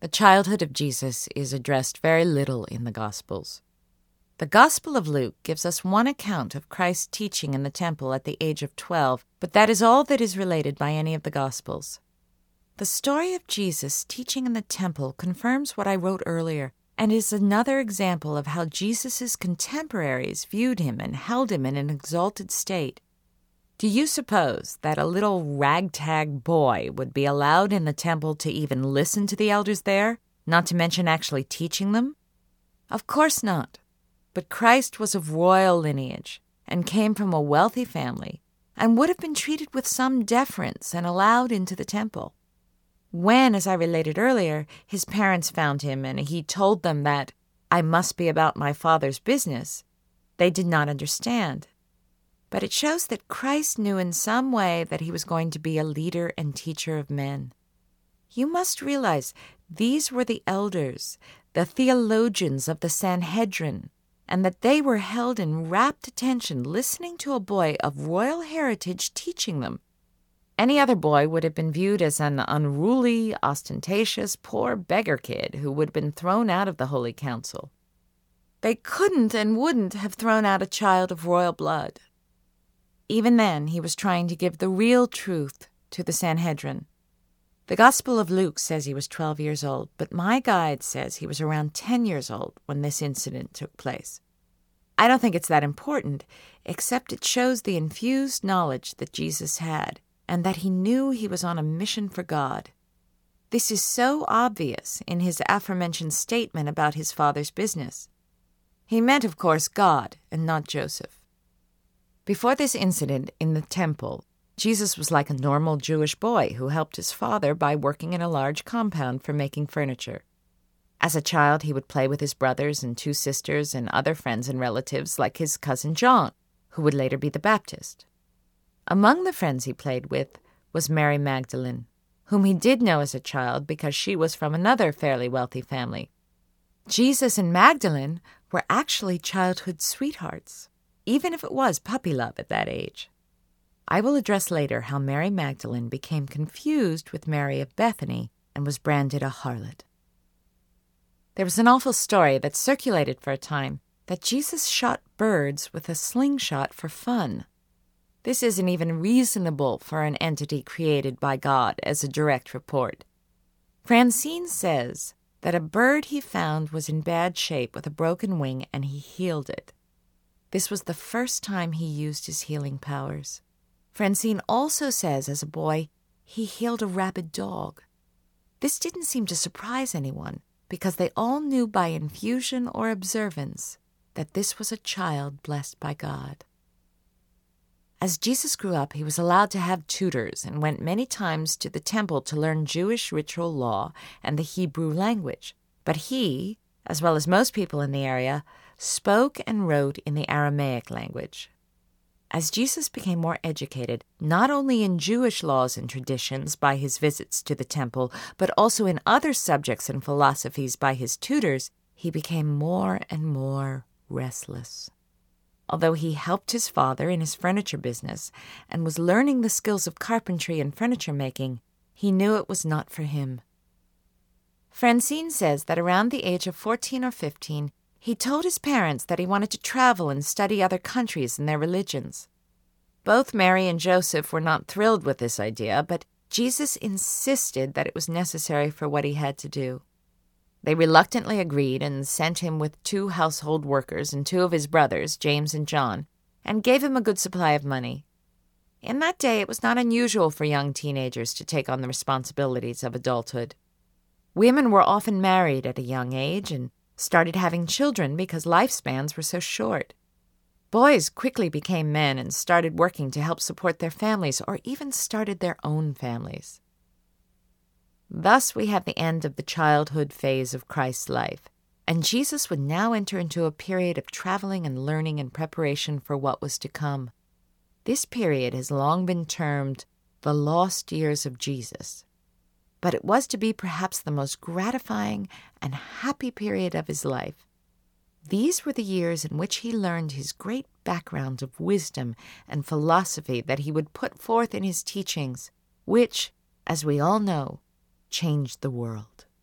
The childhood of Jesus is addressed very little in the Gospels. The Gospel of Luke gives us one account of Christ's teaching in the temple at the age of 12, but that is all that is related by any of the Gospels. The story of Jesus teaching in the temple confirms what I wrote earlier, and is another example of how Jesus' contemporaries viewed him and held him in an exalted state. Do you suppose that a little ragtag boy would be allowed in the temple to even listen to the elders there, not to mention actually teaching them? Of course not. But Christ was of royal lineage and came from a wealthy family and would have been treated with some deference and allowed into the temple. When, as I related earlier, his parents found him and he told them that, "I must be about my Father's business," they did not understand. But it shows that Christ knew in some way that he was going to be a leader and teacher of men. You must realize these were the elders, the theologians of the Sanhedrin, and that they were held in rapt attention listening to a boy of royal heritage teaching them. Any other boy would have been viewed as an unruly, ostentatious, poor beggar kid who would have been thrown out of the Holy Council. They couldn't and wouldn't have thrown out a child of royal blood. Even then, he was trying to give the real truth to the Sanhedrin. The Gospel of Luke says he was 12 years old, but my guide says he was around 10 years old when this incident took place. I don't think it's that important, except it shows the infused knowledge that Jesus had, and that he knew he was on a mission for God. This is so obvious in his aforementioned statement about his father's business. He meant, of course, God and not Joseph. Before this incident in the temple, Jesus was like a normal Jewish boy who helped his father by working in a large compound for making furniture. As a child, he would play with his brothers and 2 sisters and other friends and relatives like his cousin John, who would later be the Baptist. Among the friends he played with was Mary Magdalene, whom he did know as a child because she was from another fairly wealthy family. Jesus and Magdalene were actually childhood sweethearts, even if it was puppy love at that age. I will address later how Mary Magdalene became confused with Mary of Bethany and was branded a harlot. There was an awful story that circulated for a time that Jesus shot birds with a slingshot for fun. This isn't even reasonable for an entity created by God as a direct report. Francine says that a bird he found was in bad shape with a broken wing and he healed it. This was the first time he used his healing powers. Francine also says as a boy he healed a rabid dog. This didn't seem to surprise anyone because they all knew by infusion or observance that this was a child blessed by God. As Jesus grew up, he was allowed to have tutors and went many times to the temple to learn Jewish ritual law and the Hebrew language. But he, as well as most people in the area, spoke and wrote in the Aramaic language. As Jesus became more educated, not only in Jewish laws and traditions by his visits to the temple, but also in other subjects and philosophies by his tutors, he became more and more restless. Although he helped his father in his furniture business and was learning the skills of carpentry and furniture making, he knew it was not for him. Francine says that around the age of 14 or 15, he told his parents that he wanted to travel and study other countries and their religions. Both Mary and Joseph were not thrilled with this idea, but Jesus insisted that it was necessary for what he had to do. They reluctantly agreed and sent him with 2 household workers and 2 of his brothers, James and John, and gave him a good supply of money. In that day, it was not unusual for young teenagers to take on the responsibilities of adulthood. Women were often married at a young age and started having children because lifespans were so short. Boys quickly became men and started working to help support their families or even started their own families. Thus we have the end of the childhood phase of Christ's life, and Jesus would now enter into a period of traveling and learning in preparation for what was to come. This period has long been termed the lost years of Jesus, but it was to be perhaps the most gratifying and happy period of his life. These were the years in which he learned his great background of wisdom and philosophy that he would put forth in his teachings, which, as we all know, changed the world.